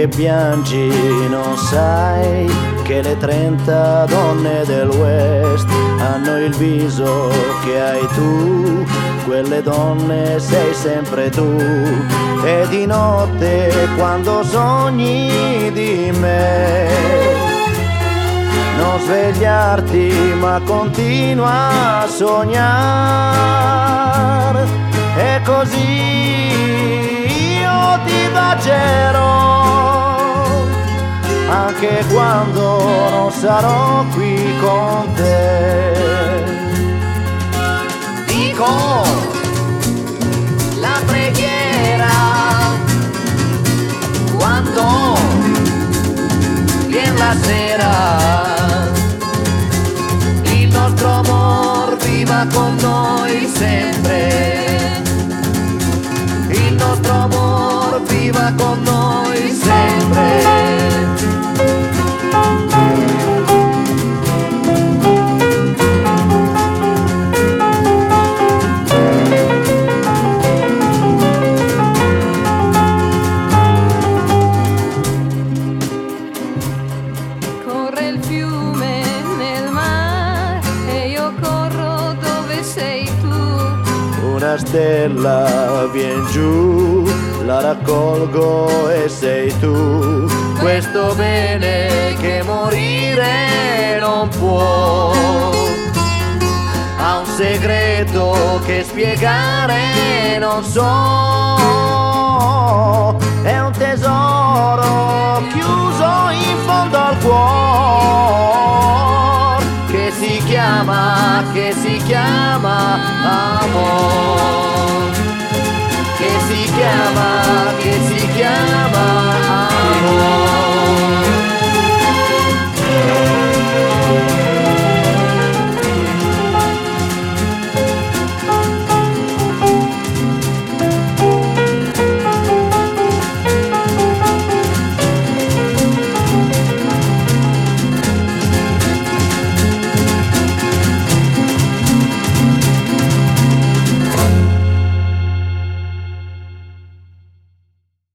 che piangi, non sai che le 30 donne del West hanno il viso che hai tu, quelle donne sei sempre tu. E di notte quando sogni di me, non svegliarti ma continua a sognare, e così io ti bacerò anche quando non sarò qui con te. Dico la preghiera quando viene la sera, il nostro amor viva con noi sempre, il nostro amor viva con noi sempre. Corre il fiume nel mare e io corro dove sei tu. Una stella vien giù, la raccolgo e sei tu. Questo bene che morire non può ha un segreto che spiegare non so. È un tesoro chiuso in fondo al cuore che si chiama amor, che si chiama